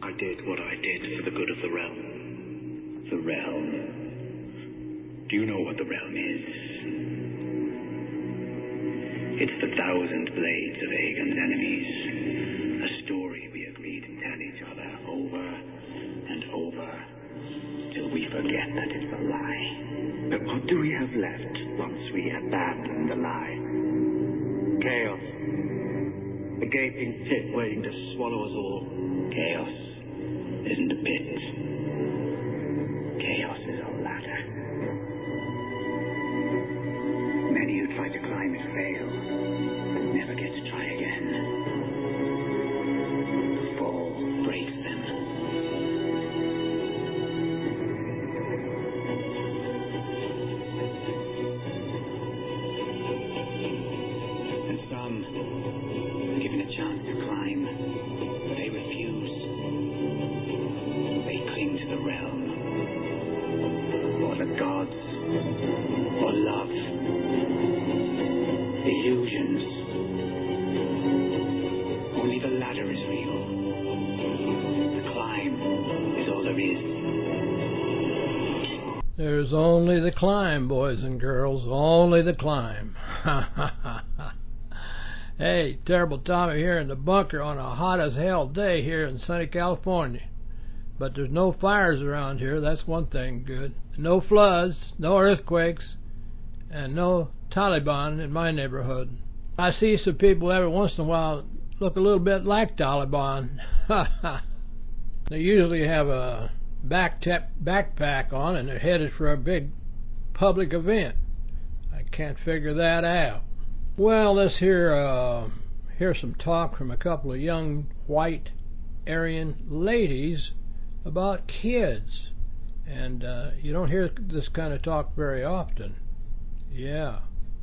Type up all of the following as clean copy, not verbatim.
I did what I did for the good of the realm. The realm. Do you know what the realm is? It's the thousand blades of Aegon's enemies. A story we agreed to tell each other over and over till we forget that it's a lie. But what do we have left once we abandon the lie? Chaos. A gaping pit waiting to swallow us all. Chaos isn't a pit. Chaos is a ladder. Many who try to climb it fail, but never get to try again. The fall breaks them. And some, given a chance to climb, they refuse. They cling to the realm, or the gods, or love, illusions. Only the ladder is real. The climb is all there is. There's only the climb, boys and girls, only the climb. Hey, Terrible Tommy here in the bunker on a hot as hell day here in sunny California. But there's no fires around here, that's one thing good. No floods, no earthquakes, and no Taliban in my neighborhood. I see some people every once in a while look a little bit like Taliban. They usually have a backpack on and they're headed for a big public event. I can't figure that out. Well, let's hear some talk from a couple of young white Aryan ladies about kids. And you don't hear this kind of talk very often. Yeah.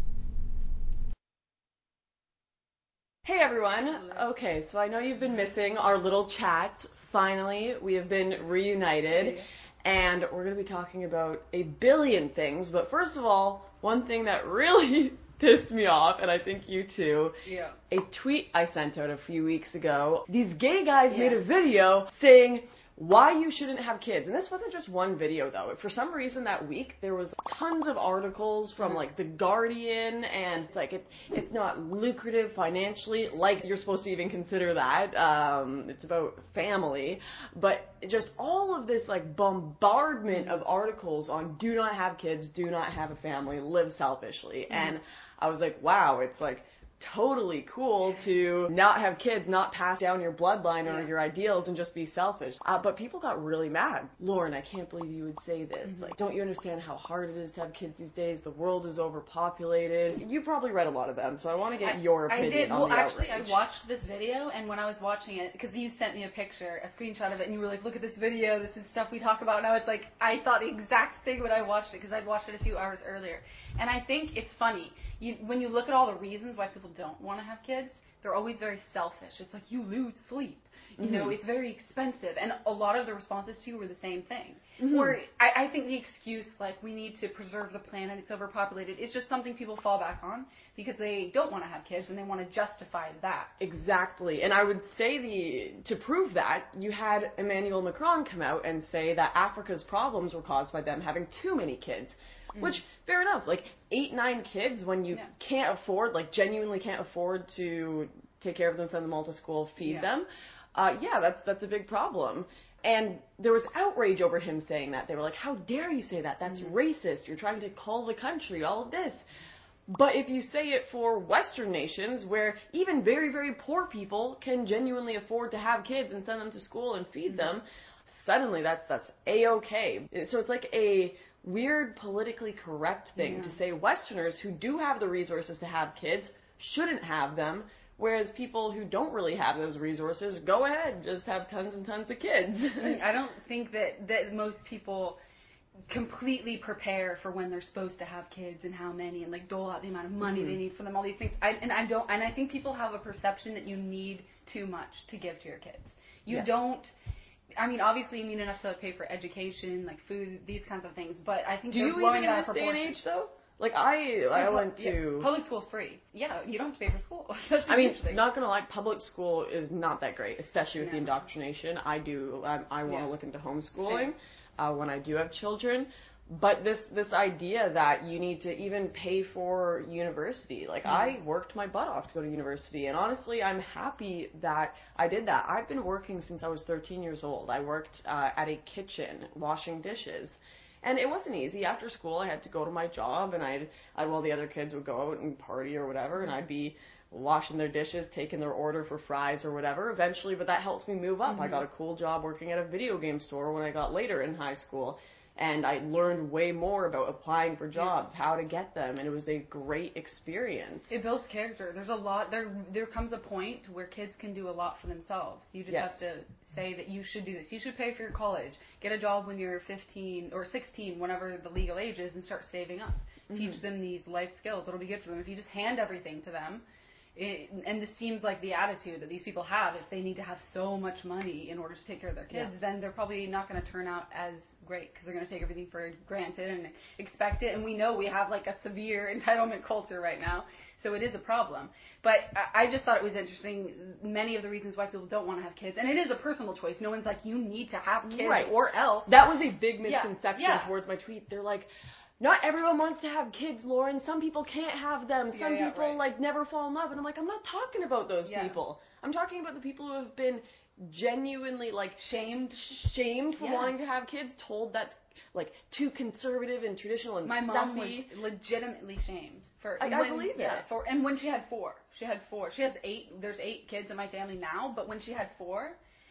Hey everyone. Okay, so I know you've been missing our little chat. Finally, we have been reunited. And we're going to be talking about a billion things. But first of all, one thing that really pissed me off, and I think you too. Yeah. A tweet I sent out a few weeks ago. These gay guys made a video saying why you shouldn't have kids. And this wasn't just one video though. For some reason that week there was tons of articles from like The Guardian, and like it's not lucrative financially, like you're supposed to even consider that. It's about family, but just all of this like bombardment of articles on do not have kids, do not have a family, live selfishly. And I was like, wow, it's like totally cool to not have kids, not pass down your bloodline or your ideals and just be selfish. But people got really mad. Lauren, I can't believe you would say this. Like, don't you understand how hard it is to have kids these days? The world is overpopulated. You probably read a lot of them, so I want to get your opinion I did. on well, the actually, outrage. I watched this video, and when I was watching it, because you sent me a picture, a screenshot of it, and you were like, look at this video, this is stuff we talk about, and I was like, I thought the exact thing when I watched it, because I'd watched it a few hours earlier. And I think it's funny. When you look at all the reasons why people don't want to have kids, they're always very selfish. It's like, you lose sleep. You know, it's very expensive. And a lot of the responses to you were the same thing. Or I think the excuse, like, we need to preserve the planet, it's overpopulated, is just something people fall back on because they don't want to have kids and they want to justify that. Exactly. And I would say to prove that, you had Emmanuel Macron come out and say that Africa's problems were caused by them having too many kids. Which, fair enough, like 8, 9 kids when you can't afford, like genuinely can't afford to take care of them, send them all to school, feed them. That's a big problem. And there was outrage over him saying that. They were like, how dare you say that? That's racist. You're trying to call the country, all of this. But if you say it for Western nations where even very, very poor people can genuinely afford to have kids and send them to school and feed them, suddenly that's A-okay. So it's like a weird politically correct thing to say Westerners who do have the resources to have kids shouldn't have them, whereas people who don't really have those resources, go ahead, just have tons and tons of kids. I don't think that most people completely prepare for when they're supposed to have kids and how many, and like dole out the amount of money they need for them, all these things. I think people have a perception that you need too much to give to your kids. You don't. I mean, obviously you need enough to pay for education, like food, these kinds of things, but I think do they're you blowing even it in out of this day and proportion. age, though? Like, I went to... Public school's free. Yeah, you don't have to pay for school. That's I mean, huge thing. not gonna lie, public school is not that great, especially with the indoctrination. I want to look into homeschooling when I do have children. But this idea that you need to even pay for university, like I worked my butt off to go to university, and honestly, I'm happy that I did that. I've been working since I was 13 years old. I worked at a kitchen washing dishes, and it wasn't easy. After school, I had to go to my job, and while the other kids would go out and party or whatever, and I'd be washing their dishes, taking their order for fries or whatever. Eventually, but that helped me move up. I got a cool job working at a video game store when I got later in high school. And I learned way more about applying for jobs, how to get them, and it was a great experience. It builds character. There's a lot. There comes a point where kids can do a lot for themselves. You just have to say that you should do this. You should pay for your college. Get a job when you're 15 or 16, whenever the legal age is, and start saving up. Teach them these life skills. It'll be good for them. If you just hand everything to them, and this seems like the attitude that these people have, if they need to have so much money in order to take care of their kids, then they're probably not going to turn out as great, because they're going to take everything for granted and expect it. And we know we have like a severe entitlement culture right now, so it is a problem. But I just thought it was interesting, many of the reasons why people don't want to have kids, and it is a personal choice. No one's like, you need to have kids or else. That was a big misconception towards my tweet. They're like, not everyone wants to have kids, Lauren. Some people can't have them. Some people like never fall in love. And I'm like, I'm not talking about those people. I'm talking about the people who have been genuinely like shamed for wanting to have kids, told that's like too conservative and traditional and my stuffy. mom was legitimately shamed for. I believe that. And when she had four. She has 8. There's 8 kids in my family now, but when she had 4.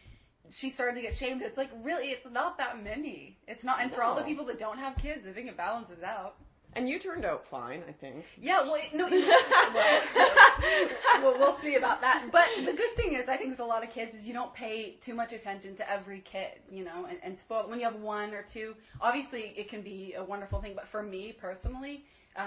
She started to get shamed. It's like, really, it's not that many. It's not, and for all the people that don't have kids, I think it balances out. And you turned out fine, I think. Yeah, well, no, we'll see about that. But the good thing is, I think with a lot of kids, is you don't pay too much attention to every kid, and spoil. When you have 1 or 2, obviously it can be a wonderful thing. But for me personally,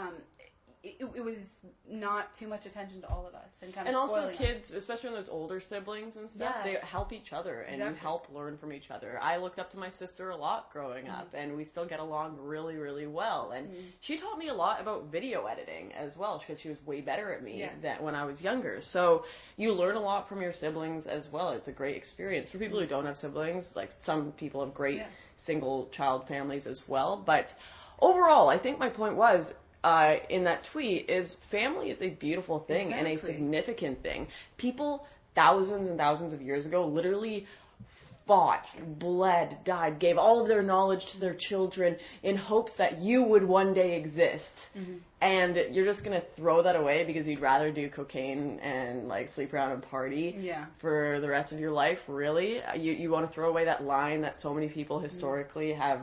it was not too much attention to all of us, and also kids, especially when there's older siblings and stuff, they help each other and you help learn from each other. I looked up to my sister a lot growing up, and we still get along really, really well. And she taught me a lot about video editing as well, because she was way better at me than when I was younger. So you learn a lot from your siblings as well. It's a great experience for people who don't have siblings. Like, some people have great single child families as well. But overall, I think my point was, in that tweet, is family is a beautiful thing and a significant thing. People thousands and thousands of years ago literally fought, bled, died, gave all of their knowledge to their children in hopes that you would one day exist. And you're just going to throw that away because you'd rather do cocaine and like sleep around and party for the rest of your life? Really? You want to throw away that line that so many people historically have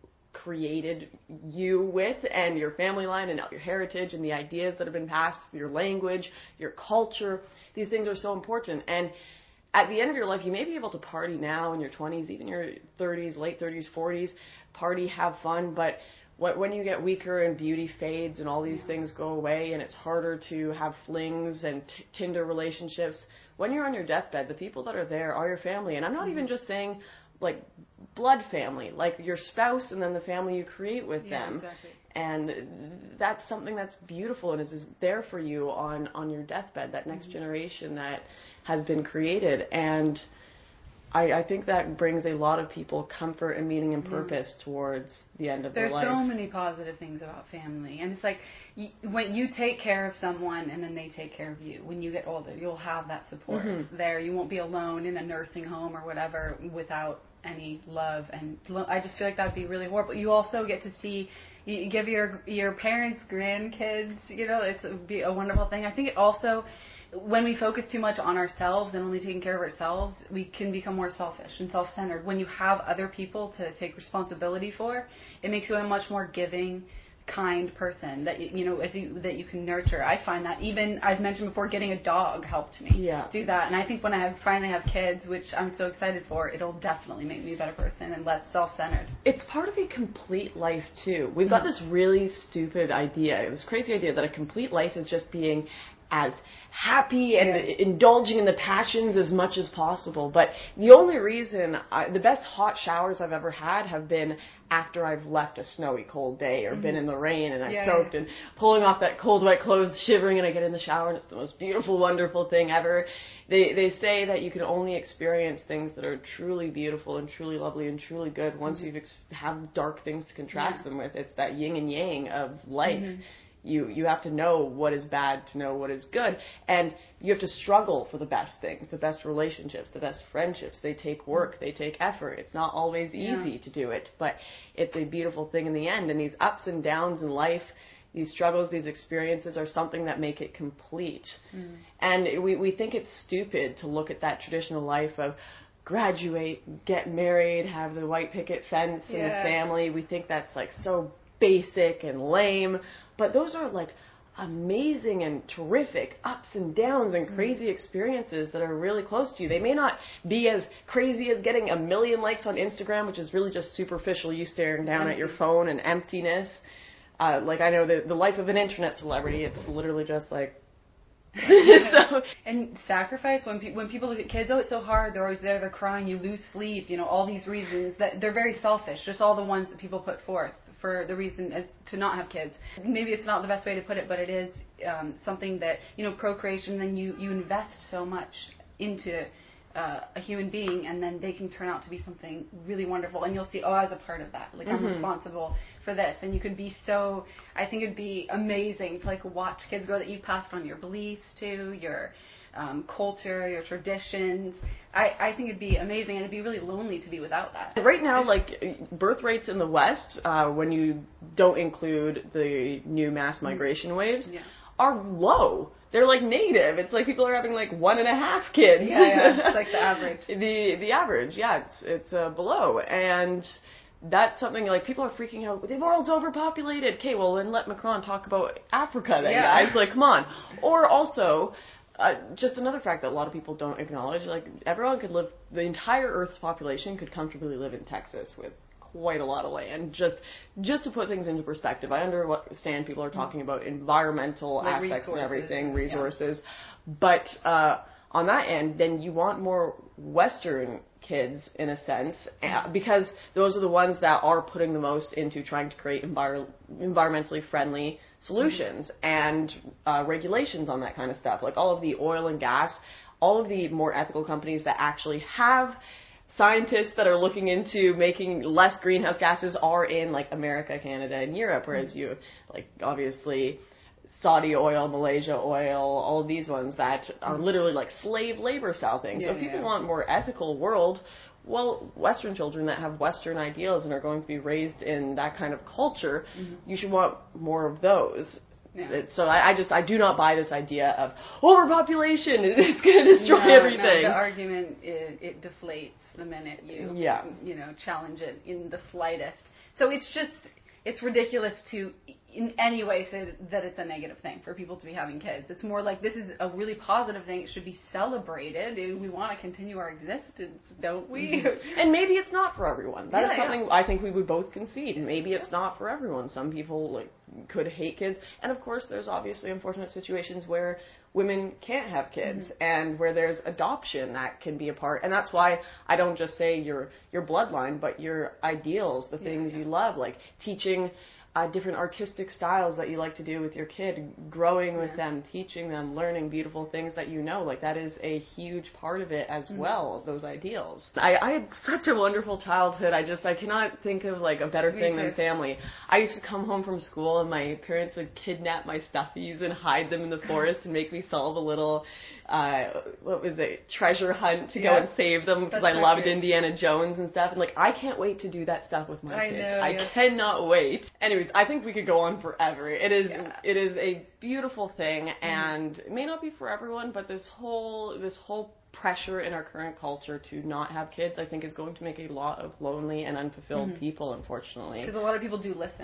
created you with, and your family line, and your heritage, and the ideas that have been passed, your language, your culture. These things are so important. And at the end of your life, you may be able to party now in your 20s, even your 30s, late 30s, 40s, party, have fun, but when you get weaker and beauty fades and all these things go away and it's harder to have flings and Tinder relationships, when you're on your deathbed, the people that are there are your family. And I'm not even just saying like blood family, like your spouse and then the family you create with them. Exactly. And that's something that's beautiful and is there for you on your deathbed, that next generation that has been created. And I think that brings a lot of people comfort and meaning and purpose towards the end of their life. There's so many positive things about family. And it's like, when you take care of someone and then they take care of you, when you get older, you'll have that support there. You won't be alone in a nursing home or whatever without any love. And I just feel like that would be really horrible. You also get to see, you give your parents grandkids, it would be a wonderful thing. I think it also, when we focus too much on ourselves and only taking care of ourselves, we can become more selfish and self-centered. When you have other people to take responsibility for, it makes you a much more giving, kind person that that you can nurture. I find that even, I've mentioned before, getting a dog helped me do that. And I think when I finally have kids, which I'm so excited for, it'll definitely make me a better person and less self-centered. It's part of a complete life too. We've got this really stupid idea, this crazy idea that a complete life is just being as happy and indulging in the passions as much as possible. But the only reason, the best hot showers I've ever had have been after I've left a snowy cold day or been in the rain and I've soaked and pulling off that cold wet clothes, shivering, and I get in the shower and it's the most beautiful, wonderful thing ever. They say that you can only experience things that are truly beautiful and truly lovely and truly good once you've have dark things to contrast them with. It's that yin and yang of life. You have to know what is bad to know what is good, and you have to struggle for the best things, the best relationships, the best friendships. They take work, they take effort. It's not always easy to do it, but it's a beautiful thing in the end. And these ups and downs in life, these struggles, these experiences are something that make it complete. And we think it's stupid to look at that traditional life of graduate, get married, have the white picket fence and the family. We think that's like so basic and lame. But those are like amazing and terrific ups and downs and crazy experiences that are really close to you. They may not be as crazy as getting 1 million likes on Instagram, which is really just superficial, you staring down at your phone and emptiness. Like I know the life of an internet celebrity, it's literally just like... And sacrifice, when people look at kids, it's so hard, they're always there, they're crying, you lose sleep, all these reasons that they're very selfish, just all the ones that people put forth for the reason as to not have kids. Maybe it's not the best way to put it, but it is something that, procreation, then you invest so much into a human being, and then they can turn out to be something really wonderful, and you'll see, I was a part of that, I'm responsible for this, and you could be so, I think it'd be amazing to watch kids grow, that you passed on your beliefs to, your culture, your traditions. I think it'd be amazing, and it'd be really lonely to be without that. Right now, birth rates in the West, when you don't include the new mass migration waves, are low. They're negative. It's people are having 1.5 kids. It's like the average. The average, it's below. And that's something people are freaking out. The world's overpopulated. Okay, well then let Macron talk about Africa then, guys. Come on. Or also, just another fact that a lot of people don't acknowledge, everyone could live, the entire Earth's population could comfortably live in Texas with quite a lot of land. Just to put things into perspective, I understand people are talking about environmental aspects and everything, resources, but on that end, then you want more Western kids, in a sense, because those are the ones that are putting the most into trying to create environmentally friendly solutions and regulations on that kind of stuff. All of the oil and gas, all of the more ethical companies that actually have scientists that are looking into making less greenhouse gases are in America, Canada, and Europe, whereas you obviously Saudi oil, Malaysia oil, all of these ones that are literally slave labor style things. So if people want a more ethical world, well, Western children that have Western ideals and are going to be raised in that kind of culture, you should want more of those. So I do not buy this idea of overpopulation. It's going to destroy everything. No, the argument it deflates the minute you challenge it in the slightest. So it's ridiculous to in any way say that it's a negative thing for people to be having kids. It's more this is a really positive thing. It should be celebrated. We want to continue our existence, don't we? And maybe it's not for everyone. That is something I think we would both concede. Maybe it's not for everyone. Some people could hate kids, and of course there's obviously unfortunate situations where women can't have kids and where there's adoption that can be a part. And that's why I don't just say your bloodline, but your ideals, the things you love, teaching different artistic styles that you like to do with your kid, growing with them, teaching them, learning beautiful things that that is a huge part of it as well, those ideals. I had such a wonderful childhood. I cannot think of a better thing than family. I used to come home from school and my parents would kidnap my stuffies and hide them in the forest and make me solve a little treasure hunt to go and save them, because I loved Indiana Jones and stuff, and I can't wait to do that stuff with my kids. I cannot wait. Anyways, I think we could go on forever. It is a beautiful thing, and it may not be for everyone, but this whole pressure in our current culture to not have kids, I think, is going to make a lot of lonely and unfulfilled people, unfortunately. Because a lot of people do listen.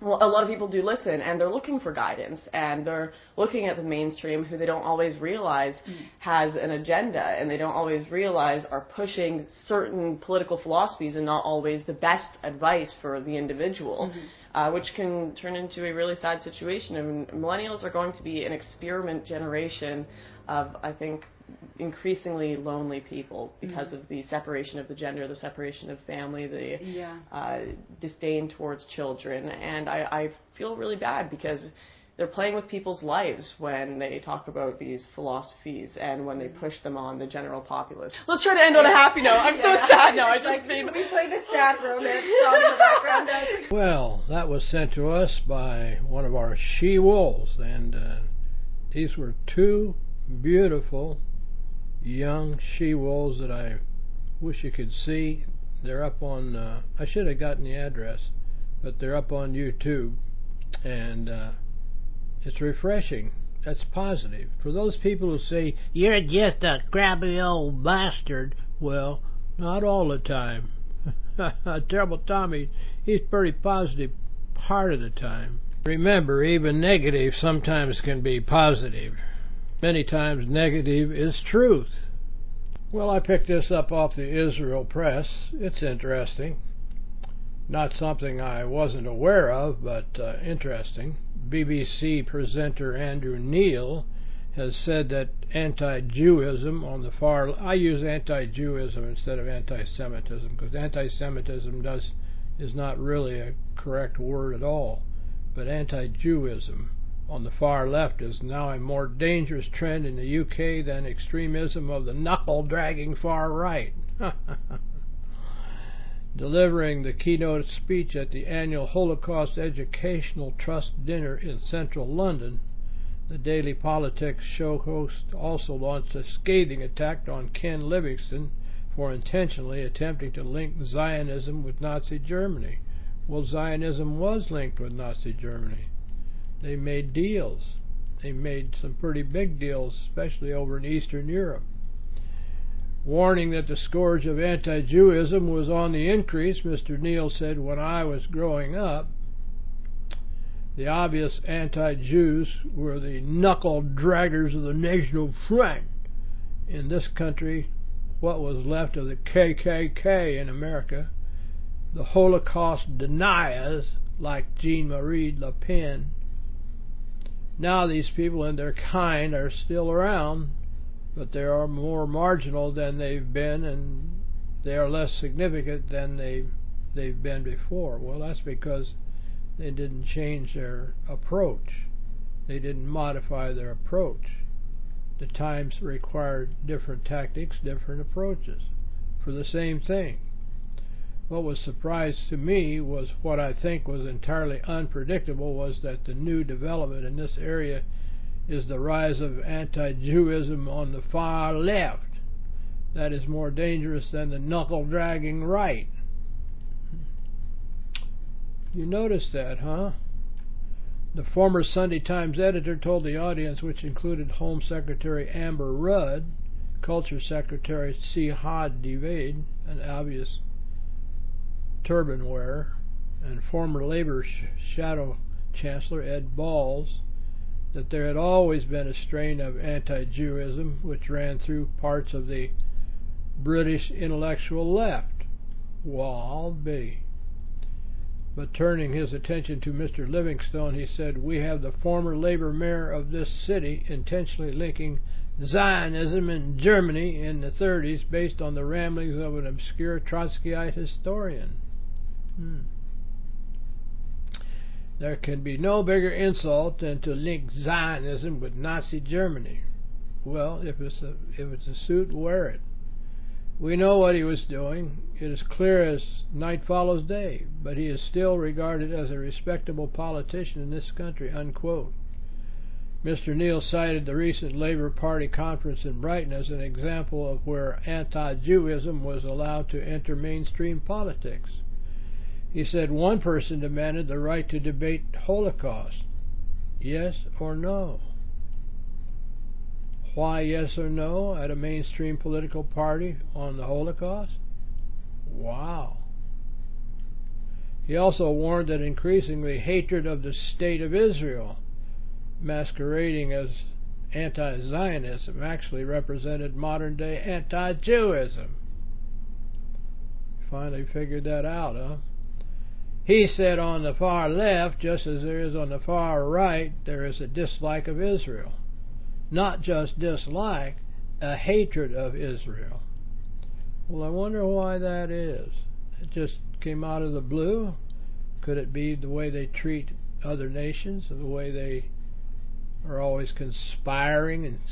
Well, a lot of people do listen, and they're looking for guidance, and they're looking at the mainstream, who they don't always realize has an agenda, and they don't always realize are pushing certain political philosophies and not always the best advice for the individual, which can turn into a really sad situation. And millennials are going to be an experiment generation of, I think, increasingly lonely people because of the separation of the gender, the separation of family, the disdain towards children. And I feel really bad because they're playing with people's lives when they talk about these philosophies and when they push them on the general populace. Let's try to end on a happy note. I'm so sad now. We play the sad romance song in the background. Well, that was sent to us by one of our she-wolves, and these were two beautiful young she-wolves that I wish you could see. They're up on, I should have gotten the address, but they're up on YouTube, and it's refreshing. That's positive. For those people who say, you're just a crappy old bastard, well, not all the time. Terrible Tommy, he's pretty positive part of the time. Remember, even negative sometimes can be positive. Many times negative is truth. Well, I picked this up off the Israel Press. It's interesting. Not something I wasn't aware of, but interesting. BBC presenter Andrew Neil has said that anti-Jewism on the far... I use anti-Jewism instead of anti-Semitism, because anti-Semitism is not really a correct word at all. But anti-Jewism on the far left is now a more dangerous trend in the UK than extremism of the knuckle-dragging far right. Delivering the keynote speech at the annual Holocaust Educational Trust dinner in central London, the Daily Politics show host also launched a scathing attack on Ken Livingstone for intentionally attempting to link Zionism with Nazi Germany. Well, Zionism was linked with Nazi Germany. They made deals. They made some pretty big deals, especially over in Eastern Europe. Warning that the scourge of anti-Jewism was on the increase, Mr. Neil said, when I was growing up, the obvious anti-Jews were the knuckle-draggers of the National Front. In this country, what was left of the KKK in America, the Holocaust deniers like Jean-Marie Le Pen. Now these people and their kind are still around, but they are more marginal than they've been, and they are less significant than they've been before. Well, that's because they didn't change their approach. They didn't modify their approach. The times required different tactics, different approaches for the same thing. What was surprised to me was what I think was entirely unpredictable was that the new development in this area is the rise of anti-Jewism on the far left. That is more dangerous than the knuckle-dragging right. You noticed that, huh? The former Sunday Times editor told the audience, which included Home Secretary Amber Rudd, Culture Secretary Sihad David, an obvious turban wearer, and former Labour Shadow Chancellor Ed Balls, that there had always been a strain of anti-Jewism which ran through parts of the British intellectual left. Well, be. But turning his attention to Mr. Livingstone, he said, we have the former Labour mayor of this city intentionally linking Zionism in Germany in the 30s based on the ramblings of an obscure Trotskyite historian. There can be no bigger insult than to link Zionism with Nazi Germany. Well, if it's a suit, wear it. We know what he was doing. It is clear as night follows day, but he is still regarded as a respectable politician in this country, unquote. Mr. Neil cited the recent Labour Party conference in Brighton as an example of where anti-Jewism was allowed to enter mainstream politics. He said one person demanded the right to debate Holocaust. Yes or no? Why yes or no at a mainstream political party on the Holocaust? Wow. He also warned that increasingly hatred of the State of Israel, masquerading as anti-Zionism, actually represented modern-day anti-Jewism. Finally figured that out, huh? He said on the far left, just as there is on the far right, there is a dislike of Israel. Not just dislike, a hatred of Israel. Well, I wonder why that is. It just came out of the blue. Could it be the way they treat other nations, or the way they are always conspiring and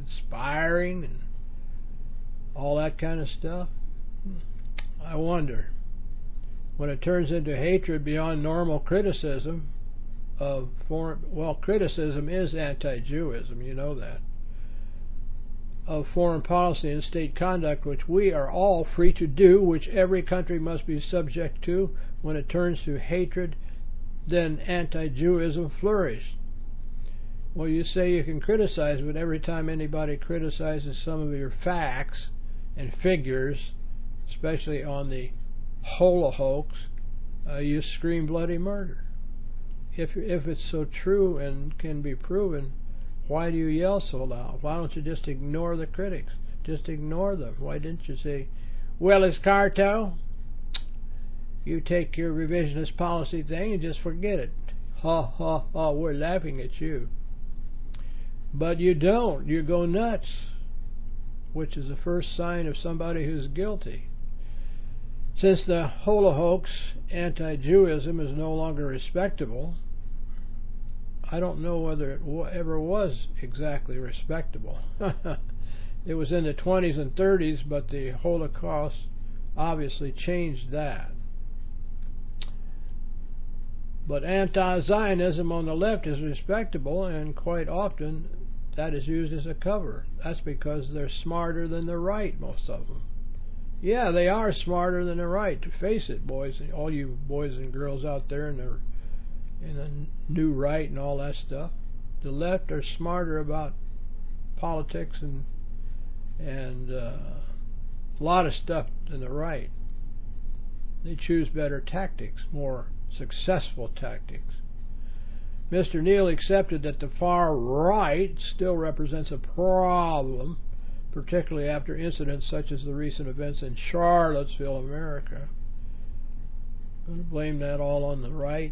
all that kind of stuff? I wonder. When it turns into hatred beyond normal criticism of criticism is anti-Jewism, you know that, of foreign policy and state conduct, which we are all free to do, which every country must be subject to. When it turns to hatred, then anti-Jewism flourishes. Well, you say you can criticize, but every time anybody criticizes some of your facts and figures, especially on the Holocaust, you scream bloody murder. If it's so true and can be proven, why do you yell so loud? Why don't you just ignore the critics? Just ignore them. Why didn't you say, Willis Carto, you take your revisionist policy thing and just forget it. Ha, ha, ha, we're laughing at you. But you don't. You go nuts, which is the first sign of somebody who's guilty. Since the Holocaust, anti-Jewism is no longer respectable, I don't know whether it ever was exactly respectable. It was in the 20s and 30s, but the Holocaust obviously changed that. But anti-Zionism on the left is respectable, and quite often that is used as a cover. That's because they're smarter than the right, most of them. Yeah, they are smarter than the right. To face it, boys, all you boys and girls out there in the new right and all that stuff. The left are smarter about politics and a lot of stuff than the right. They choose better tactics, more successful tactics. Mr. Neal accepted that the far right still represents a problem, particularly after incidents such as the recent events in Charlottesville, America. Going to blame that all on the right?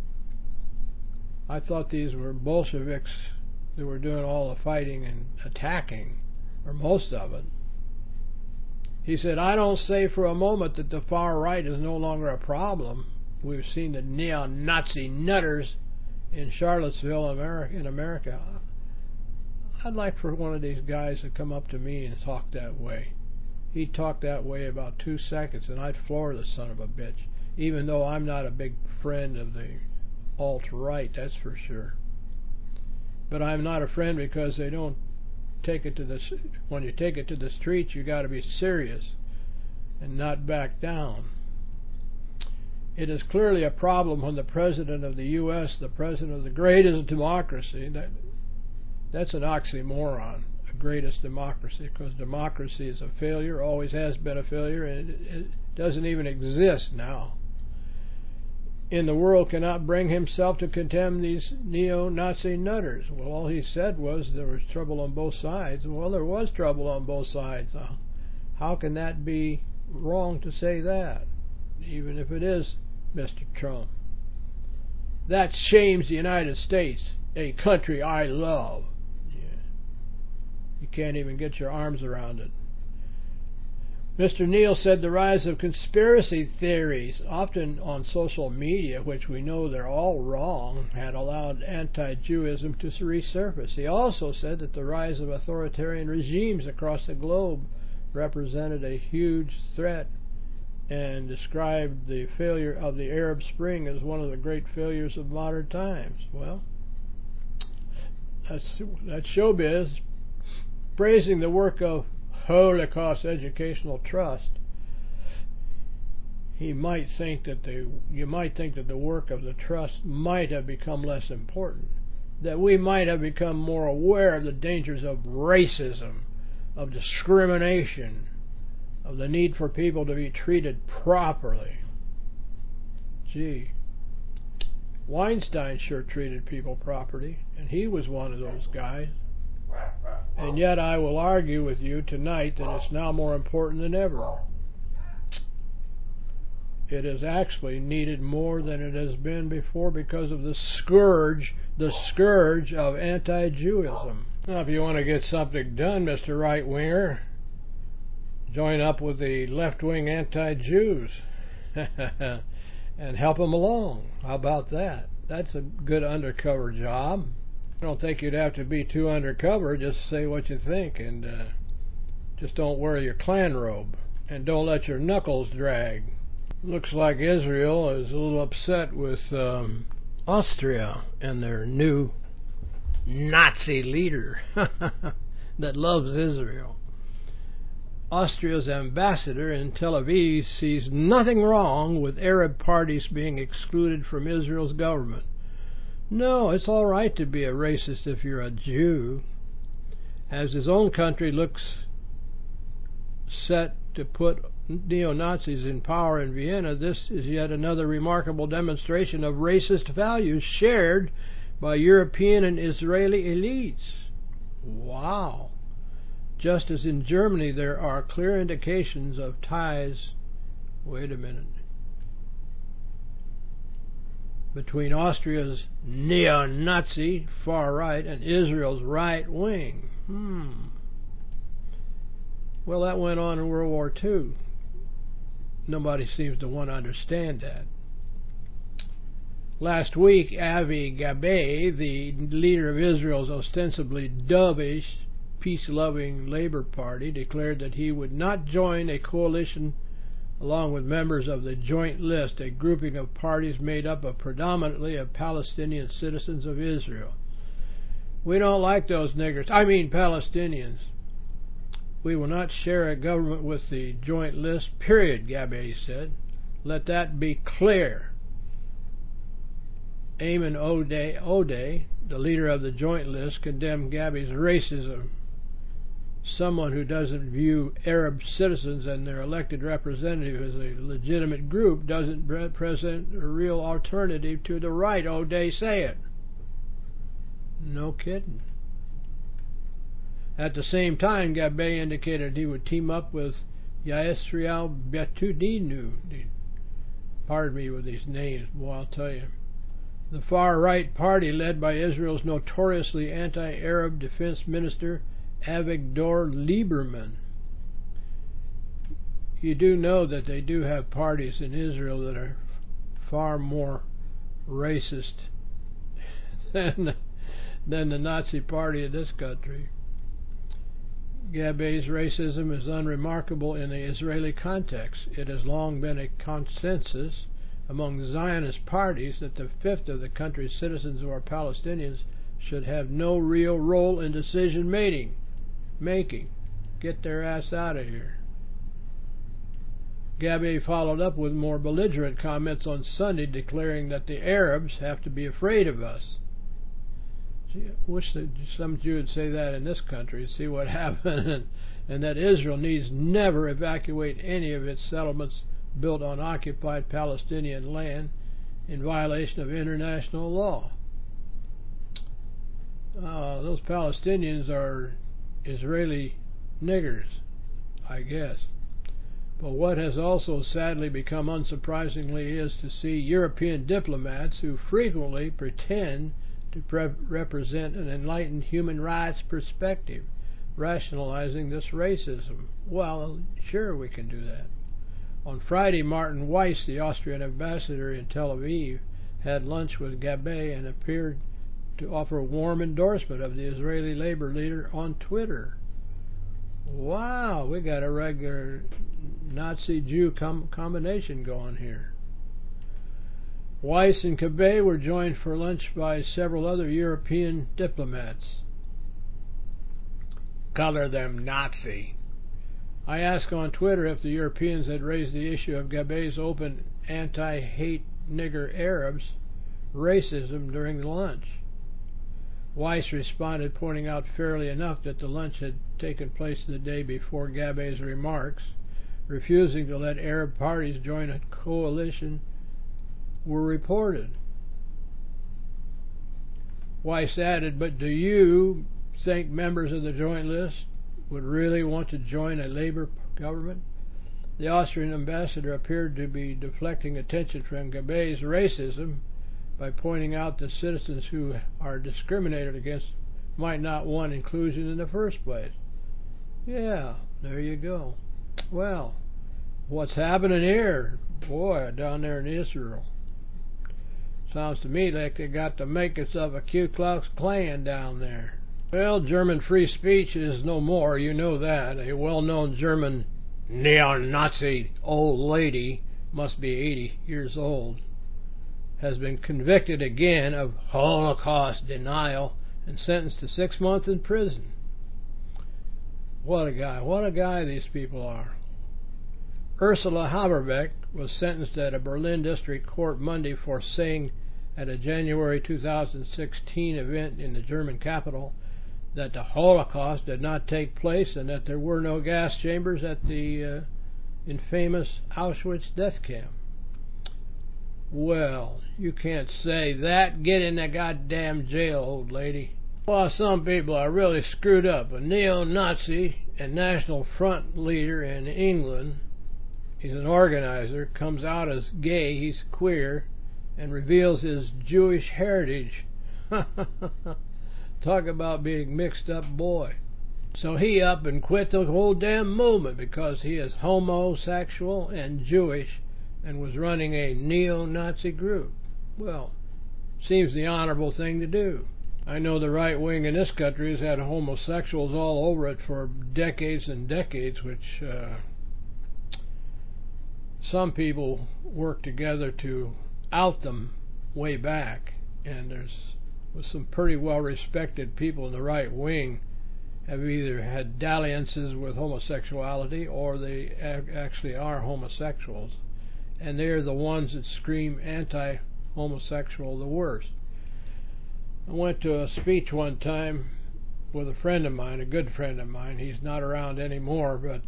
I thought these were Bolsheviks that were doing all the fighting and attacking, or most of it. He said, I don't say for a moment that the far right is no longer a problem. We've seen the neo-Nazi nutters in Charlottesville, America. I'd like for one of these guys to come up to me and talk that way. He'd talk that way about 2 seconds, and I'd floor the son of a bitch, even though I'm not a big friend of the alt-right, that's for sure. But I'm not a friend because they don't take it to the... When you take it to the streets, you got to be serious and not back down. It is clearly a problem when the president of the U.S., the president of the greatest democracy, that's an oxymoron, the greatest democracy, because democracy is a failure, always has been a failure, and it doesn't even exist now. In the world cannot bring himself to condemn these neo-Nazi nutters. Well, all he said was there was trouble on both sides. Well, there was trouble on both sides. How can that be wrong to say that, even if it is Mr. Trump? That shames the United States, a country I love. Yeah. You can't even get your arms around it. Mr. Neal said the rise of conspiracy theories, often on social media, which we know they're all wrong, had allowed anti-Jewism to resurface. He also said that the rise of authoritarian regimes across the globe represented a huge threat, and described the failure of the Arab Spring as one of the great failures of modern times. Well, that's showbiz. Praising the work of Holocaust Educational Trust, you might think that the work of the trust might have become less important, that we might have become more aware of the dangers of racism, of discrimination, of the need for people to be treated properly. Gee, Weinstein sure treated people properly, and he was one of those guys. And yet I will argue with you tonight that it's now more important than ever. It is actually needed more than it has been before because of the scourge of anti-Jewism. Now, if you want to get something done, Mr. Right-Winger, join up with the left-wing anti-Jews and help them along. How about that? That's a good undercover job. I don't think you'd have to be too undercover. Just say what you think, and just don't wear your Klan robe, and don't let your knuckles drag. Looks like Israel is a little upset with Austria and their new Nazi leader that loves Israel. Austria's ambassador in Tel Aviv sees nothing wrong with Arab parties being excluded from Israel's government. No, it's all right to be a racist if you're a Jew. As his own country looks set to put neo-Nazis in power in Vienna, this is yet another remarkable demonstration of racist values shared by European and Israeli elites. Wow. Just as in Germany there are clear indications of ties, wait a minute, between Austria's neo-Nazi far right and Israel's right wing. Well, that went on in World War II. Nobody seems to want to understand that. Last week, Avi Gabbay, the leader of Israel's ostensibly dovish, peace-loving Labour Party, declared that he would not join a coalition along with members of the Joint List, a grouping of parties made up of predominantly of Palestinian citizens of Israel. We don't like those niggers. I mean Palestinians. We will not share a government with the Joint List, period, Gabbay said. Let that be clear. Ayman Odeh, the leader of the Joint List, condemned Gabbay's racism. Someone who doesn't view Arab citizens and their elected representative as a legitimate group doesn't present a real alternative to the right, Odeh said. No kidding. At the same time, Gabbay indicated he would team up with Yisrael Beteinu. Pardon me with these names, boy, I'll tell you. The far-right party led by Israel's notoriously anti-Arab defense minister Avigdor Lieberman. You do know that they do have parties in Israel that are far more racist than the Nazi party of this country. Gabbay's racism is unremarkable in the Israeli context. It has long been a consensus among Zionist parties that the fifth of the country's citizens who are Palestinians should have no real role in decision making. Get their ass out of here. Gabbay followed up with more belligerent comments on Sunday, declaring that the Arabs have to be afraid of us. Gee, I wish that some Jew would say that in this country and see what happened, and that Israel needs never evacuate any of its settlements built on occupied Palestinian land in violation of international law. Those Palestinians are Israeli niggers, I guess. But what has also sadly become unsurprisingly is to see European diplomats who frequently pretend to represent an enlightened human rights perspective, rationalizing this racism. Well, sure we can do that. On Friday, Martin Weiss, the Austrian ambassador in Tel Aviv, had lunch with Gabbay and appeared to offer warm endorsement of the Israeli labor leader on Twitter. Wow, we got a regular Nazi-Jew combination going here. Weiss and Gabbay were joined for lunch by several other European diplomats. Color them Nazi. I asked on Twitter if the Europeans had raised the issue of Gabbay's open anti-hate nigger Arabs racism during the lunch. Weiss responded, pointing out fairly enough that the lunch had taken place the day before Gabbay's remarks, refusing to let Arab parties join a coalition were reported. Weiss added, but do you think members of the Joint List would really want to join a Labour government? The Austrian ambassador appeared to be deflecting attention from Gabay's racism by pointing out that citizens who are discriminated against might not want inclusion in the first place. Yeah, there you go. Well, what's happening here? Boy, down there in Israel. Sounds to me like they got the makings of a Ku Klux Klan down there. Well, German free speech is no more, you know that. A well-known German neo-Nazi old lady, must be 80 years old, has been convicted again of Holocaust denial and sentenced to 6 months in prison. What a guy these people are. Ursula Haberbeck was sentenced at a Berlin district court Monday for saying at a January 2016 event in the German capital that the Holocaust did not take place and that there were no gas chambers at the infamous Auschwitz death camp. Well, you can't say that. Get in the goddamn jail, old lady. Well, some people are really screwed up. A neo-Nazi and National Front leader in England, he's an organizer, comes out as gay, he's queer, and reveals his Jewish heritage. Talk about being mixed up boy. So he up and quit the whole damn movement because he is homosexual and Jewish and was running a neo-Nazi group. Well, seems the honorable thing to do. I know the right wing in this country has had homosexuals all over it for decades and decades, which some people work together to out them way back, and there's some pretty well-respected people in the right wing have either had dalliances with homosexuality or they actually are homosexuals, and they're the ones that scream anti-homosexual the worst. I went to a speech one time with a friend of mine, a good friend of mine. He's not around anymore, but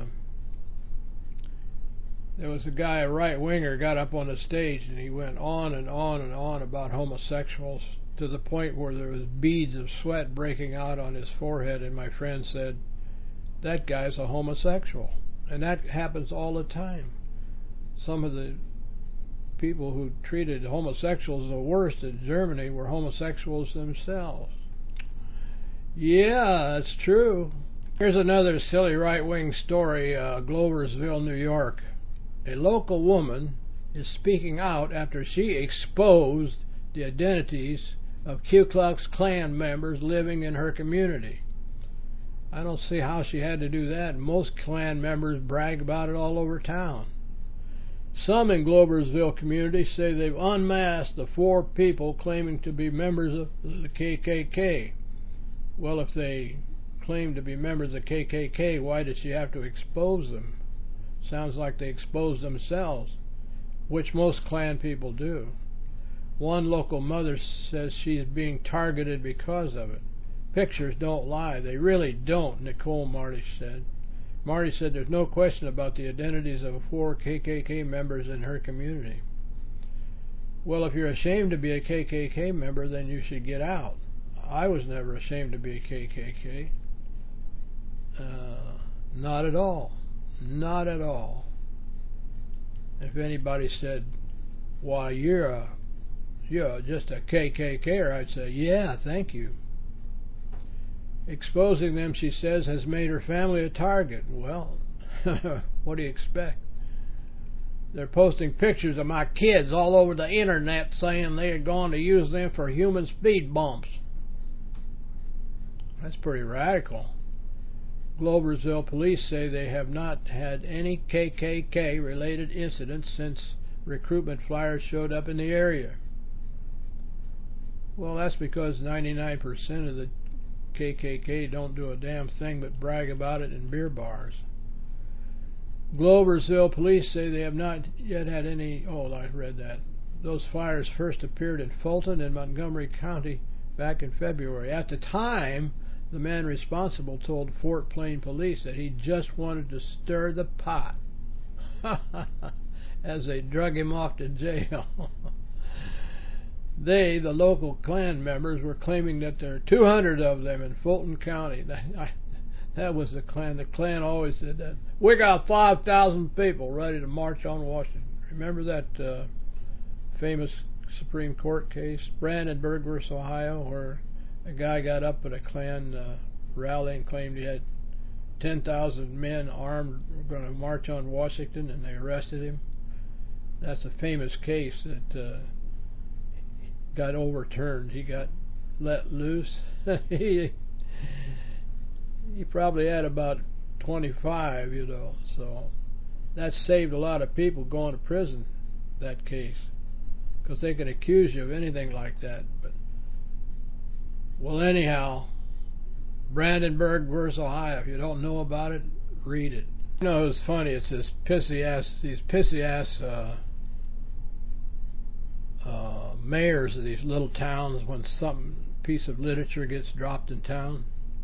there was a guy, a right-winger, got up on the stage and he went on and on and on about homosexuals to the point where there was beads of sweat breaking out on his forehead, and my friend said, that guy's a homosexual. And that happens all the time. Some of the people who treated homosexuals the worst in Germany were homosexuals themselves. Yeah, that's true. Here's another silly right-wing story, Gloversville, New York. A local woman is speaking out after she exposed the identities of Ku Klux Klan members living in her community. I don't see how she had to do that. Most Klan members brag about it all over town. Some in Gloversville community say they've unmasked the 4 people claiming to be members of the KKK. Well, if they claim to be members of the KKK, why did she have to expose them? Sounds like they exposed themselves, which most Klan people do. One local mother says she's being targeted because of it. Pictures don't lie. They really don't, Nicole Marty said. Marty said there's no question about the identities of 4 KKK members in her community. Well, if you're ashamed to be a KKK member, then you should get out. I was never ashamed to be a KKK. Not at all. Not at all. If anybody said, why, you're just a KKKer, I'd say, yeah, thank you. Exposing them, she says, has made her family a target. Well, what do you expect? They're posting pictures of my kids all over the internet saying they're going to use them for human speed bumps. That's pretty radical. Gloversville police say they have not had any KKK-related incidents since recruitment flyers showed up in the area. Well, that's because 99% of the KKK don't do a damn thing but brag about it in beer bars. Gloversville police say they have not yet had any... Oh, I read that. Those flyers first appeared in Fulton and Montgomery County back in February. At the time, the man responsible told Fort Plain police that he just wanted to stir the pot. as they drug him off to jail. They, the local Klan members, were claiming that there are 200 of them in Fulton County. That was the Klan. The Klan always did that. We got 5,000 people ready to march on Washington. Remember that famous Supreme Court case, Brandenburg versus Ohio, where a guy got up at a Klan rally and claimed he had 10,000 men armed were going to march on Washington, and they arrested him? That's a famous case that got overturned. He got let loose. he probably had about 25, so that saved a lot of people going to prison, that case, because they can accuse you of anything like that. But well, anyhow, Brandenburg versus Ohio. If you don't know about it, read it. It's funny. It's these pissy ass mayors of these little towns. When some piece of literature gets dropped in town,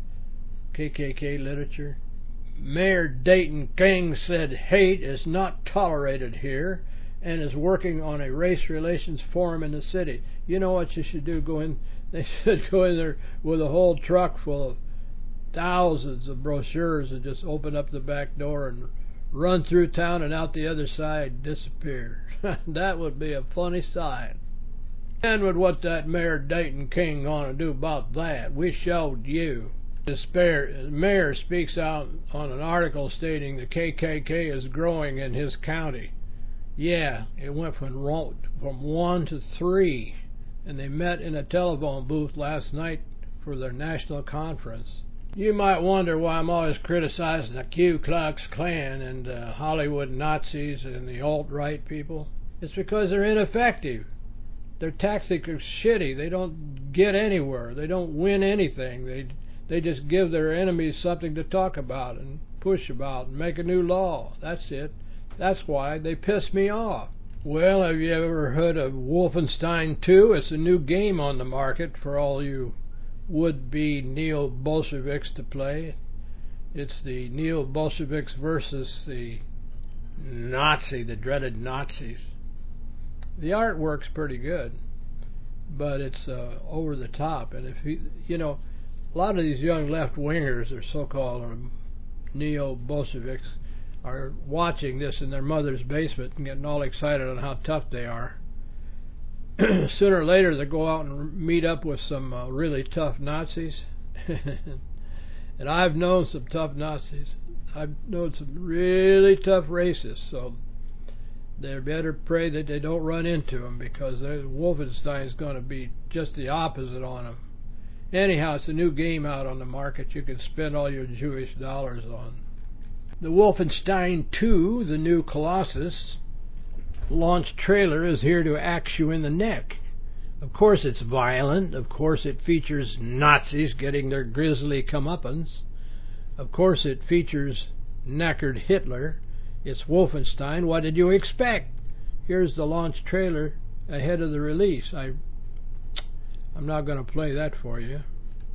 KKK literature, Mayor Dayton King said hate is not tolerated here and is working on a race relations forum in the city. You know what you should do? They should go in there with a whole truck full of thousands of brochures and just open up the back door and run through town and out the other side, disappear. That would be a funny sight. And with what that Mayor Dayton King gonna do about that? We showed you. The mayor speaks out on an article stating the KKK is growing in his county. Yeah, it went from 1 to 3, and they met in a telephone booth last night for their national conference. You might wonder why I'm always criticizing the Ku Klux Klan and Hollywood Nazis and the alt-right people. It's because they're ineffective. Their tactics are shitty. They don't get anywhere. They don't win anything. They just give their enemies something to talk about and push about and make a new law. That's it. That's why they piss me off. Well, have you ever heard of Wolfenstein 2? It's a new game on the market for all you would-be neo-Bolsheviks to play. It's the neo-Bolsheviks versus the dreaded Nazis. The artwork's pretty good, but it's over the top. And if a lot of these young left-wingers, or so-called neo-Bolsheviks, are watching this in their mother's basement and getting all excited on how tough they are. Sooner or later, they go out and meet up with some really tough Nazis. And I've known some tough Nazis. I've known some really tough racists, so they better pray that they don't run into them, because Wolfenstein's going to be just the opposite on them. Anyhow, it's a new game out on the market you can spend all your Jewish dollars on. The Wolfenstein 2, the new Colossus, launch trailer is here to axe you in the neck. Of course it's violent. Of course it features Nazis getting their grisly comeuppance. Of course it features knackered Hitler. It's Wolfenstein. What did you expect? Here's the launch trailer ahead of the release. I'm not going to play that for you.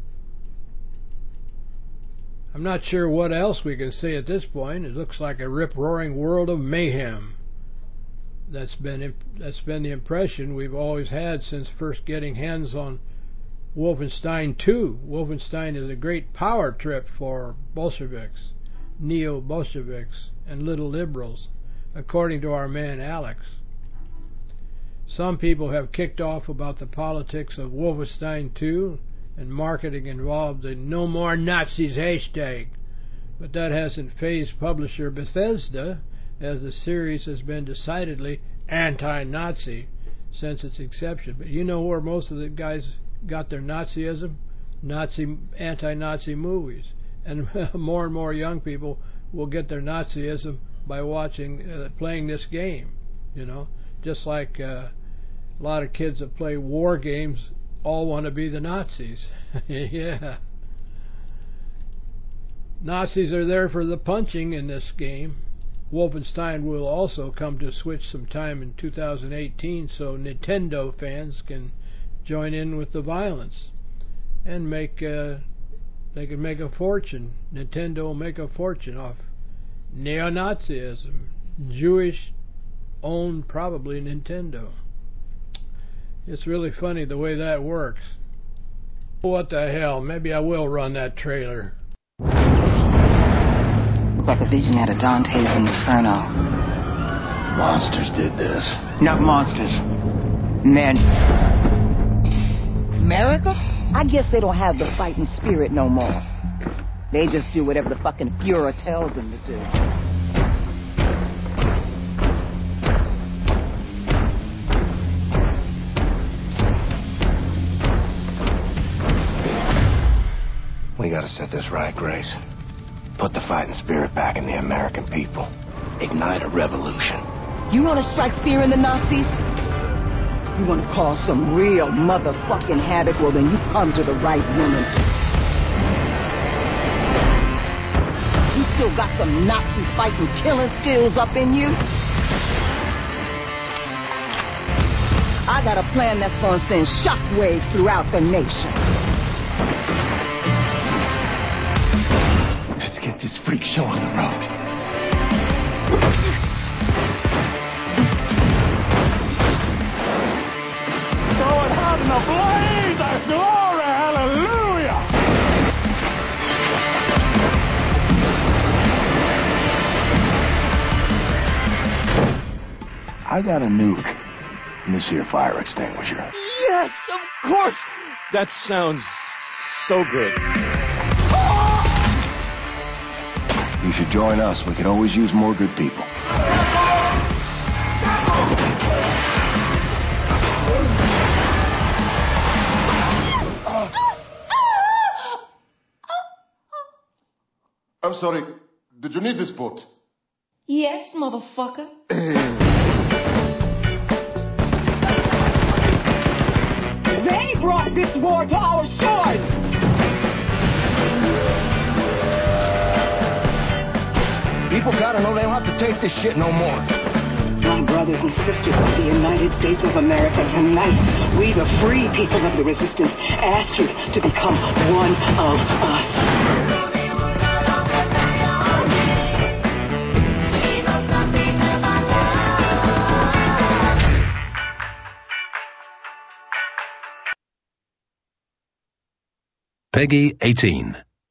I'm not sure what else we can say at this point. It looks like a rip-roaring world of mayhem. That's been the impression we've always had since first getting hands on Wolfenstein 2. Wolfenstein is a great power trip for Bolsheviks, neo-Bolsheviks, and little liberals, according to our man Alex. Some people have kicked off about the politics of Wolfenstein 2 and marketing involved in No More Nazis hashtag, but that hasn't fazed publisher Bethesda, as the series has been decidedly anti-Nazi since its inception. But you know where most of the guys got their Nazism? Anti-Nazi movies. And more and more young people will get their Nazism by playing this game. Just like a lot of kids that play war games all want to be the Nazis. Yeah. Nazis are there for the punching in this game. Wolfenstein will also come to Switch sometime in 2018, so Nintendo fans can join in with the violence and they can make a fortune. Nintendo will make a fortune off neo-Nazism, Jewish owned probably Nintendo. It's really funny the way that works. What the hell? Maybe I will run that trailer. Looked like a vision out of Dante's Inferno. Monsters did this. Not monsters. Men. America? I guess they don't have the fighting spirit no more. They just do whatever the fucking Fuhrer tells them to do. We gotta set this right, Grace. Put the fighting spirit back in the American people. Ignite a revolution. You want to strike fear in the Nazis? You want to cause some real motherfucking havoc? Well, then you come to the right woman. You still got some Nazi fighting killing skills up in you? I got a plan that's gonna send shockwaves throughout the nation. Let's get this freak show on the road. Throw it out in a blaze of glory, hallelujah! I got a nuke in this here fire extinguisher. Yes, of course! That sounds so good. You should join us. We could always use more good people. I'm sorry. Did you need this boat? Yes, motherfucker. They brought this war to our shores! People gotta know they don't have to take this shit no more. My brothers and sisters of the United States of America, tonight, we, the free people of the resistance, ask you to become one of us. Peggy 18.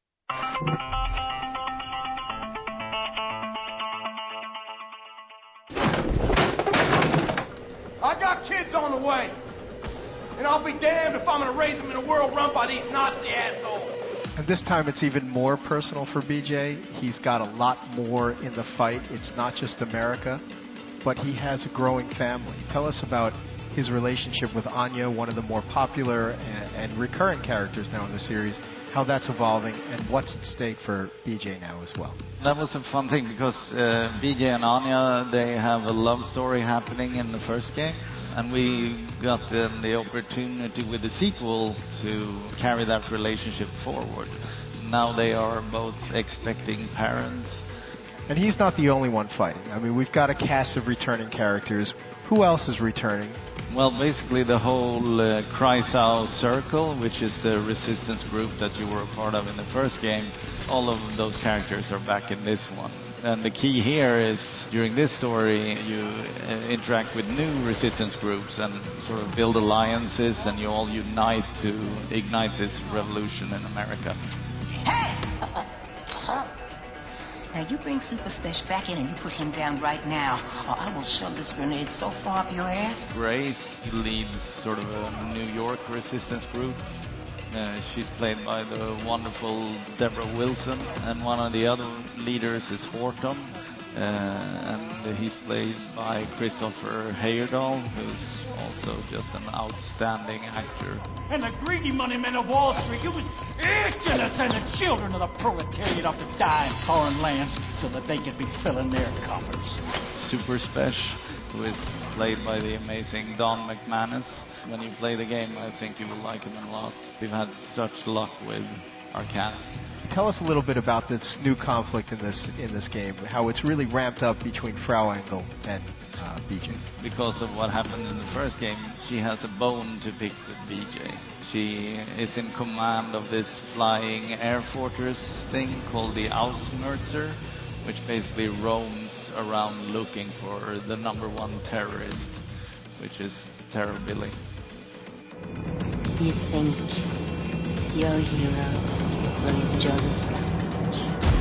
I got kids on the way. And I'll be damned if I'm going to raise them in a world run by these Nazi assholes. And this time it's even more personal for BJ. He's got a lot more in the fight. It's not just America, but he has a growing family. Tell us about his relationship with Anya, one of the more popular and recurrent characters now in the series, how that's evolving, and what's at stake for BJ now as well. That was a fun thing because BJ and Anya, they have a love story happening in the first game, and we got the opportunity with the sequel to carry that relationship forward. Now they are both expecting parents. And he's not the only one fighting. I mean, we've got a cast of returning characters. Who else is returning? Well, basically the whole Kreisau Circle, which is the resistance group that you were a part of in the first game, all of those characters are back in this one. And the key here is, during this story, you interact with new resistance groups and sort of build alliances, and you all unite to ignite this revolution in America. Hey! Now you bring Super Special back in and you put him down right now, or I will shove this grenade so far up your ass. Grace leads sort of a New York resistance group. She's played by the wonderful Deborah Wilson, and one of the other leaders is Horton, and he's played by Christopher Heyerdahl, who's also just an outstanding actor. And the greedy money men of Wall Street, it was itching to send the children of the proletariat off to die in foreign lands so that they could be filling their coffers. Super Special, who is played by the amazing Don McManus. When you play the game, I think you will like him a lot. We've had such luck with our cast. Tell us a little bit about this new conflict in this game, how it's really ramped up between Frau Engel and BJ. Because of what happened in the first game, she has a bone to pick with BJ. She is in command of this flying air fortress thing called the Ausmerzer, which basically roams around looking for the number one terrorist, which is Terror Billy. You think your hero will be Joseph Leskovich?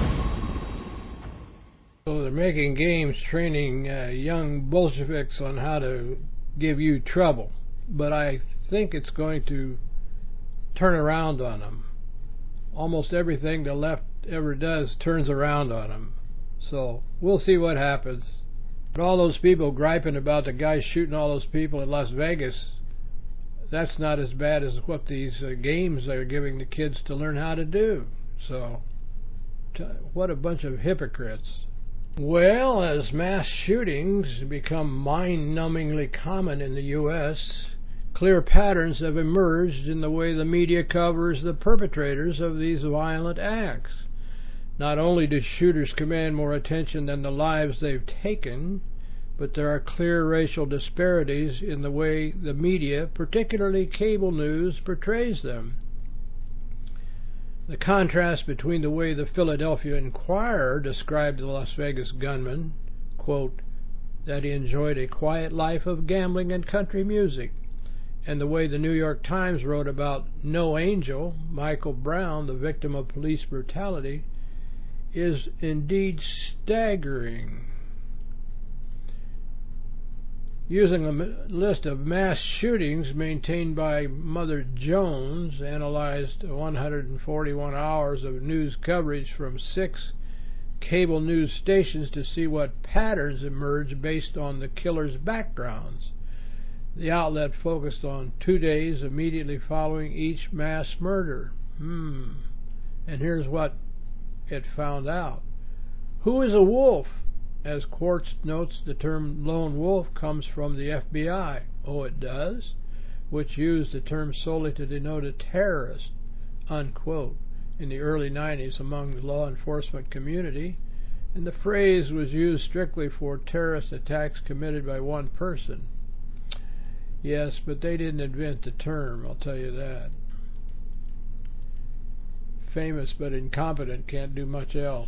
So they're making games training young Bolsheviks on how to give you trouble, but I think it's going to turn around on them. Almost everything the left ever does turns around on them. So we'll see what happens. But all those people griping about the guy shooting all those people in Las Vegas, that's not as bad as what these games are giving the kids to learn how to do. So what a bunch of hypocrites. Well, as mass shootings become mind-numbingly common in the U.S., clear patterns have emerged in the way the media covers the perpetrators of these violent acts. Not only do shooters command more attention than the lives they've taken, but there are clear racial disparities in the way the media, particularly cable news, portrays them. The contrast between the way the Philadelphia Inquirer described the Las Vegas gunman, quote, that he enjoyed a quiet life of gambling and country music, and the way the New York Times wrote about No Angel, Michael Brown, the victim of police brutality, is indeed staggering. Using a list of mass shootings maintained by Mother Jones, analyzed 141 hours of news coverage from 6 cable news stations to see what patterns emerge based on the killers' backgrounds. The outlet focused on 2 days immediately following each mass murder. And here's what it found out. Who is a wolf? As Quartz notes, the term lone wolf comes from the FBI. Oh, it does? Which used the term solely to denote a terrorist, unquote, in the early 90s among the law enforcement community, and the phrase was used strictly for terrorist attacks committed by one person. Yes, but they didn't invent the term, I'll tell you that. Famous but incompetent can't do much else.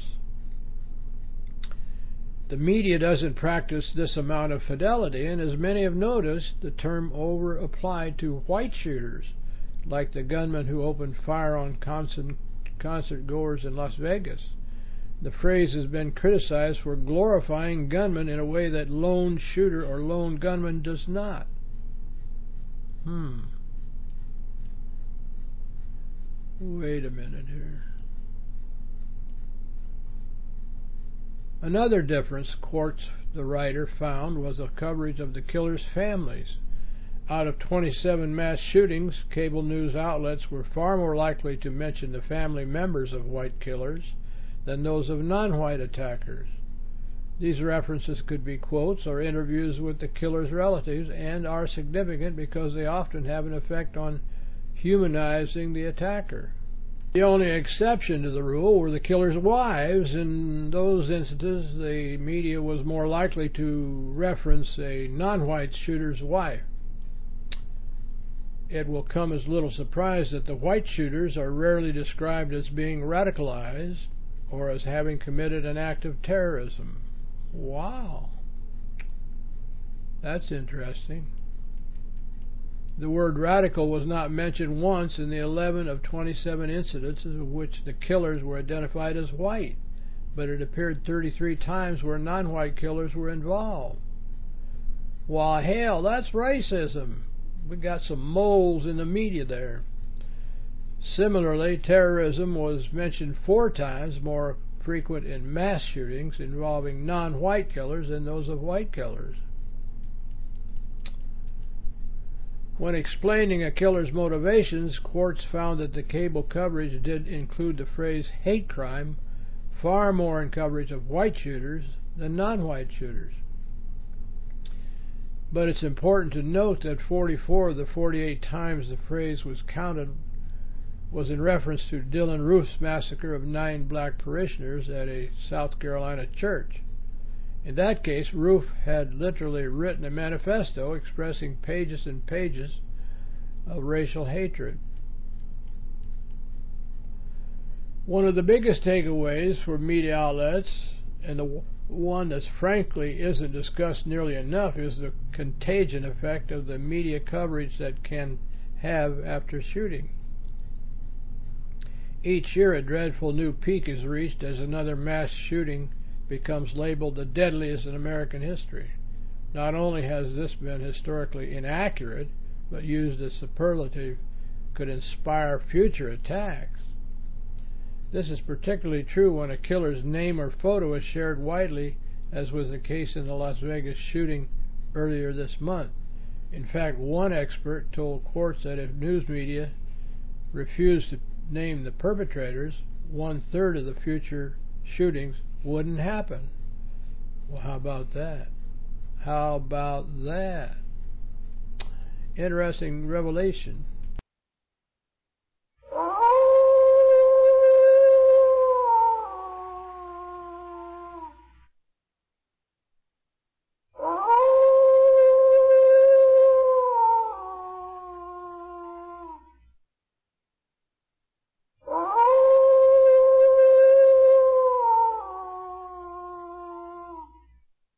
The media doesn't practice this amount of fidelity, and as many have noticed, the term over-applied to white shooters, like the gunman who opened fire on concert-goers in Las Vegas. The phrase has been criticized for glorifying gunmen in a way that lone shooter or lone gunman does not. Wait a minute here. Another difference Quartz, the writer, found was a coverage of the killers' families. Out of 27 mass shootings, cable news outlets were far more likely to mention the family members of white killers than those of non-white attackers. These references could be quotes or interviews with the killer's relatives and are significant because they often have an effect on humanizing the attacker. The only exception to the rule were the killer's wives. In those instances, the media was more likely to reference a non-white shooter's wife. It will come as little surprise that the white shooters are rarely described as being radicalized or as having committed an act of terrorism. Wow. That's interesting. The word radical was not mentioned once in the 11 of 27 incidences of which the killers were identified as white, but it appeared 33 times where non-white killers were involved. Why, hell, that's racism. We got some moles in the media there. Similarly, terrorism was mentioned 4 times more frequent in mass shootings involving non-white killers than those of white killers. When explaining a killer's motivations, Quartz found that the cable coverage did include the phrase hate crime far more in coverage of white shooters than non-white shooters. But it's important to note that 44 of the 48 times the phrase was counted was in reference to Dylan Roof's massacre of 9 black parishioners at a South Carolina church. In that case, Roof had literally written a manifesto expressing pages and pages of racial hatred. One of the biggest takeaways for media outlets And the one that frankly isn't discussed nearly enough is the contagion effect of the media coverage that can have after shooting. Each year a dreadful new peak is reached as another mass shooting becomes labeled the deadliest in American history. Not only has this been historically inaccurate, but used as superlative could inspire future attacks. This is particularly true when a killer's name or photo is shared widely, as was the case in the Las Vegas shooting earlier this month. In fact, one expert told courts that if news media refused to name the perpetrators, 1/3 of the future shootings wouldn't happen. Well, how about that? How about that? Interesting revelation.